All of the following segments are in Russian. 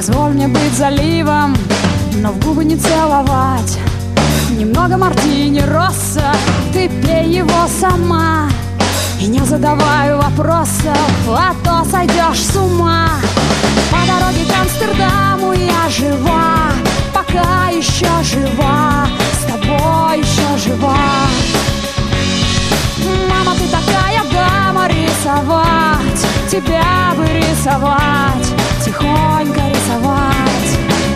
Позволь мне быть заливом, но в губы не целовать. Немного мартини Росса, ты пей его сама. И не задавай вопросов, а то сойдешь с ума. По дороге к Амстердаму я жива, пока еще жива, с тобой еще жива. Мама, ты такая дама, рисовать, тебя бы рисовать, тихонько рисовать.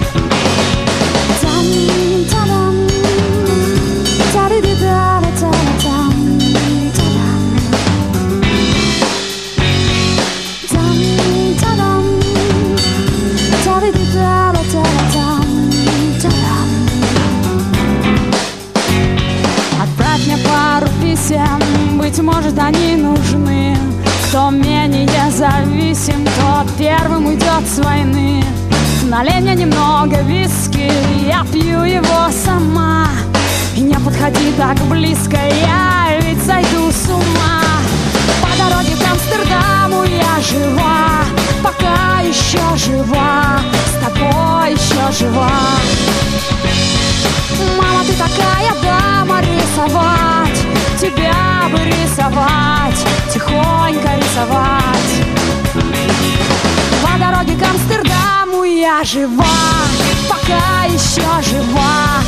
Отправь мне пару писем, быть может, они нужны. Кто менее зависим, тот первым уйдет с войны. Налей мне немного виски, я пью его сама. И не подходи так близко, я ведь сойду с ума. По дороге к Амстердаму я жива, пока еще жива, с тобой еще жива. Мама, ты такая дама, рисовать, тебя бы рисовать, тихонько рисовать. По дороге к Амстердаму я жива, пока еще жива,